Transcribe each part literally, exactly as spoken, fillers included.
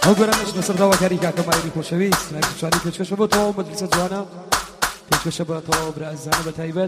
هەڵگۆرانش لەسەر داواکاری کاکەمایری خۆشەویست ناکچوانی پێشکەشە بۆ تەواو مەجلیسە جوانە پێشکەشە بە تەواو برازانە بە تایبەت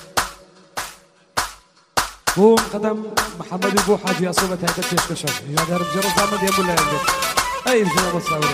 بۆ قەدەم محەممەد و بۆ حاجی یاسۆ بە تایبەت پێشکەشە یادارم جەڕە زامەد هێبوو لایەن بێت ئەی بژنە بەساورێ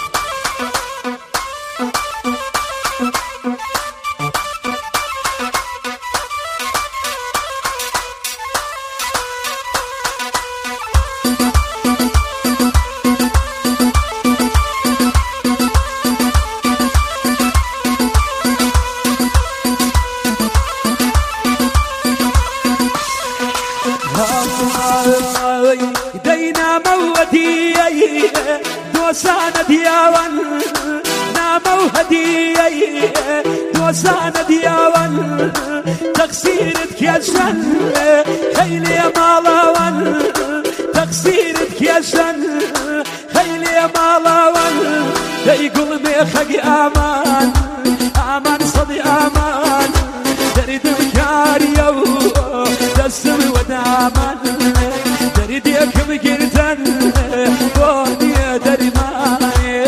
دينا مودي دوسان دياوان نامو هدي دوسان دياوان تقصيرك يا شن خيلي مالاوان تقصيرك يا شن خيلي مالاوان يقول ميخك امان امان صدي امان دريد مكاريو دسم ودامان دريد يكم قرتن بوني درماني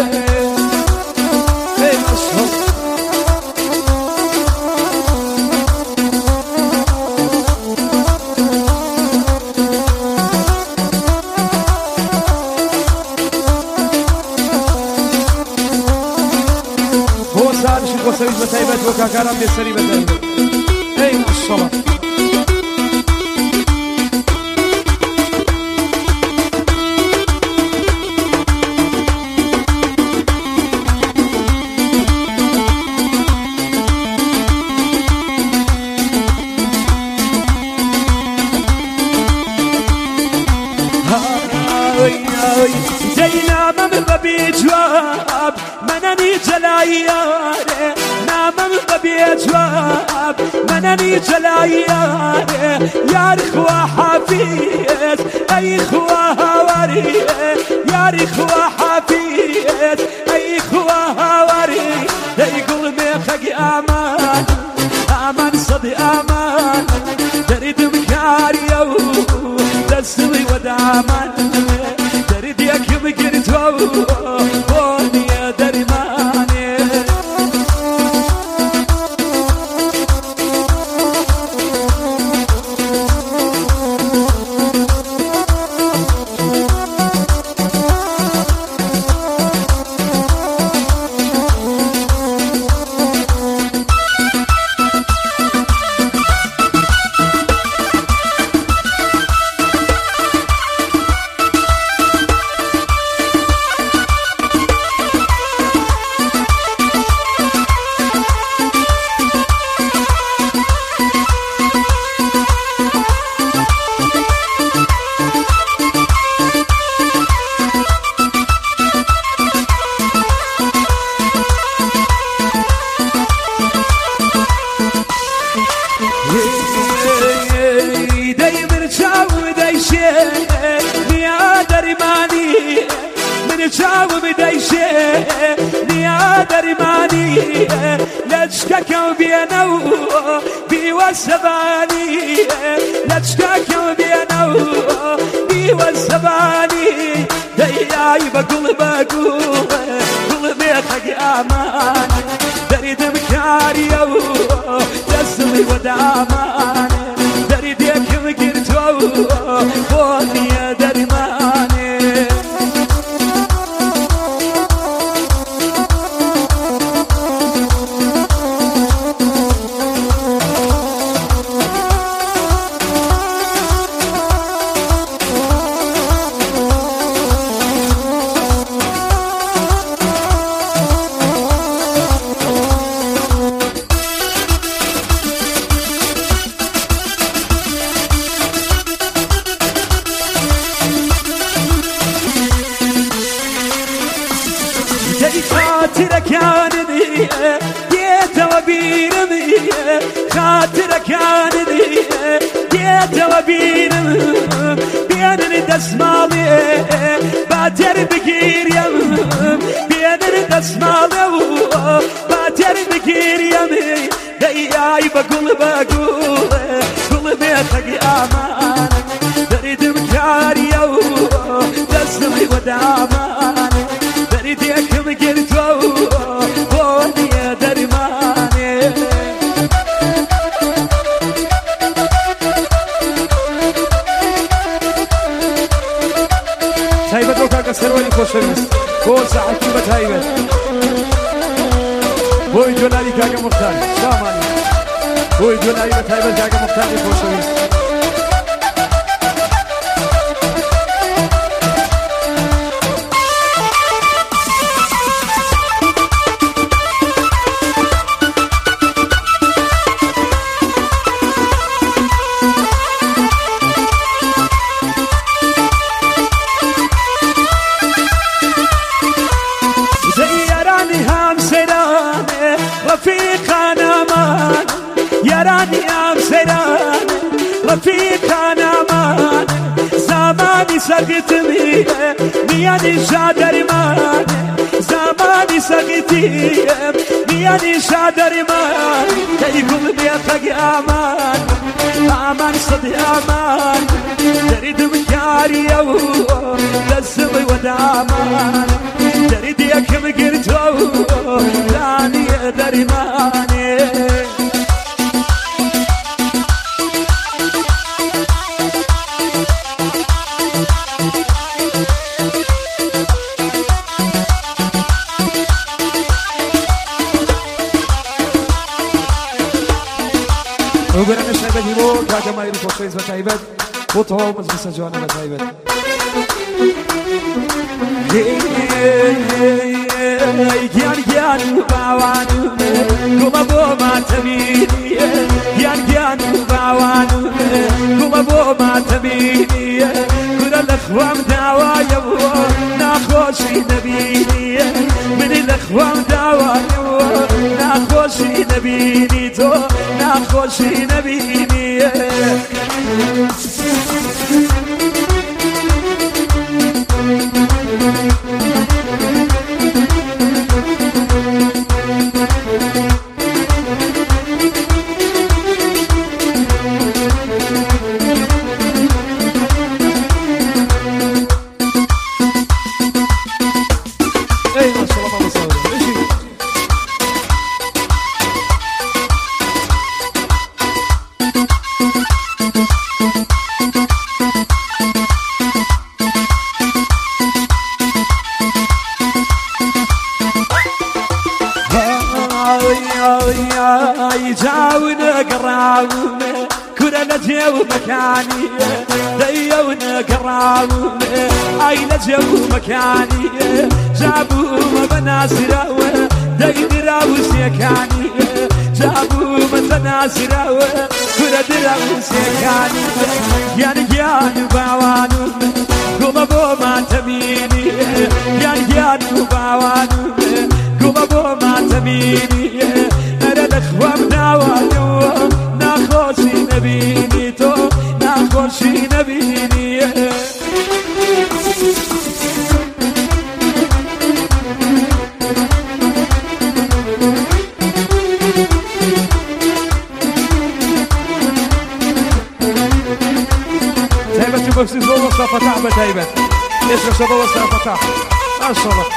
هو سارش الوسويس بتايبت وكاكارم بيسري بتايبت اي ما شاء الله جينا من ببي جواب منني جلاياري نامم ببي جواب منني جلاياري يا رخوة حفيظ اي خوة هواري يا رخوة حفيظ اي خوة هواري يقول ميخك امان امان صدي امان تريد مكاريو دسوي ودامان تريد يكم قرتو بوني درماني جاوب دايشة نيا درماني لتشكاكو بينو بيوسباني لتشكاكو بينو بيوسباني داياي بقول بقول قول بيخك امان دريد مكاريو يسمي ودامان دريد يكم قرتو بوني درماني خاطرك عندي ديت وبيرمي خاطرك عندي ديت وبيرمي بين دسمالي باتر بكير يم بين دسمالي باتر بكير يم داياي بقول بقول قول بيتك امان دريد مكاريو دسمي ودامان کاکە سەروەری خۆشەویست بۆ ساحەتی بەتایبەت بۆی جۆلاری کاکە موختار سلامانی بۆی جۆلاری بەتایبەت کاکە موختاری خۆشەویست يراني أمسران رفيقنا مان زماني سقتني مياني شادر مان زماني سقتي مياني شادر مان تيقوم بيخق أمان أمان صدي أمان تريد مكاري أو لسمي ودامان تريد يكم قرتو لاني درماني وبرنا شايبة هيرو كاكا ما يروح وشويز بتايبت وطهو مزبسة جوانا بتايبت جيان جيان باوانو كوما بوما تميني جيان جيان باوانو كوما بوما تميني كل الأخوام دعوايا ناخوشي نبيني من الأخوام دعوايا ناخوشي نبيني تو ناخوشي نبيني جاونا قراونا كنا نجيو مكاني ديونا قراونا اي نجيو مكاني جابوا منازرة دين راوس يكاني جابوا متنازرة كنا دراوس يكاني يعني يعني باوانو كما بوما تميني يعني يعني باوانو كما بوما تميني الأخوام دعوانو ناخوشي نبيني تو ناخوشي نبيني تايبت شو بفسي زور وصا فتح بتايبت ايش رشبه وصا فتح ما شاء الله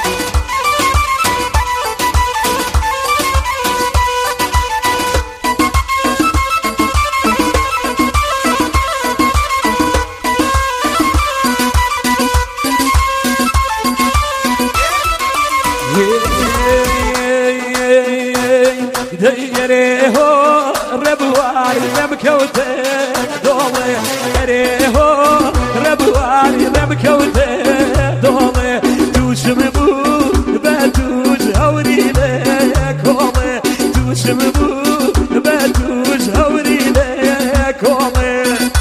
ديريهو ربواري رمكوته دولي ديريهو ربواري رمكوته دولي توشمبو باتوج هوري لك هولي توشمبو باتوج هوري لك هولي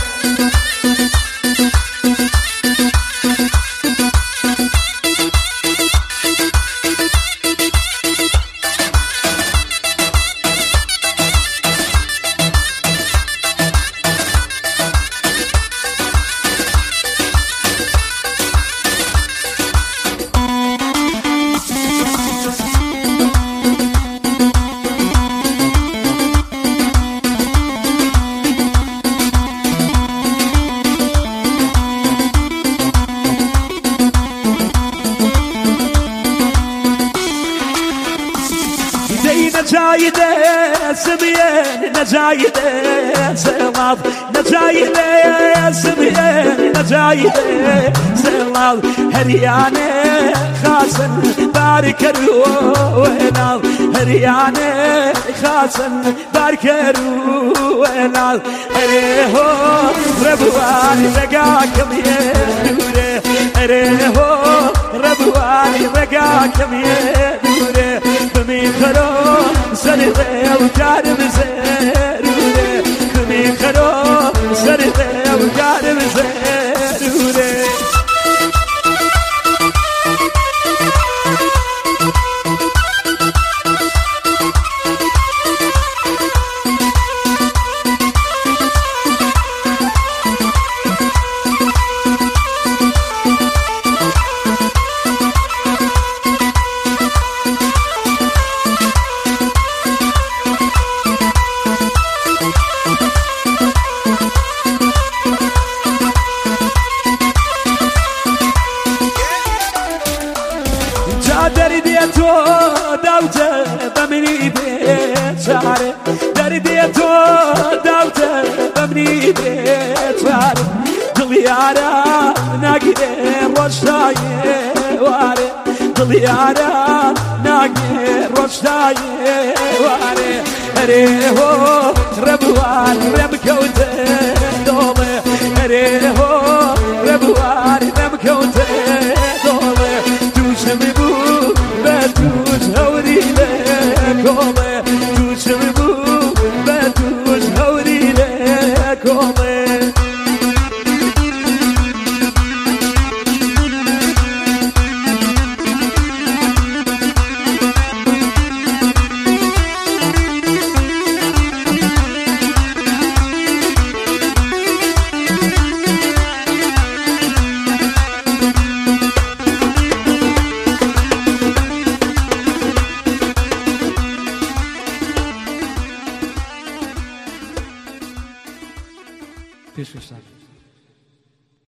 نجايده سبيان نجايده سلاط نجايده سبيان سجايده سلال هريانه خاسن باركرو ونال هريانه خاسن باركرو ونال اريهو ربواني رقاكم يدوره اريهو ربواني رقاكم يدوره بمين خلو سرده وكارم زيروره بمين خلو سرده وكارم زيروره دردی تو دوته بمنی بیچاره دردی تو دوته بمنی بیچاره دلیارا نگیره روشتای واره دلیارا نگیره روشتای واره اره هو ربوان رب کوته دوله اره هو ربوان رب کوته دوله دوشم بو بدوش هوري لك والله دوشم بو بدوش هوري لك والله پیش بشتم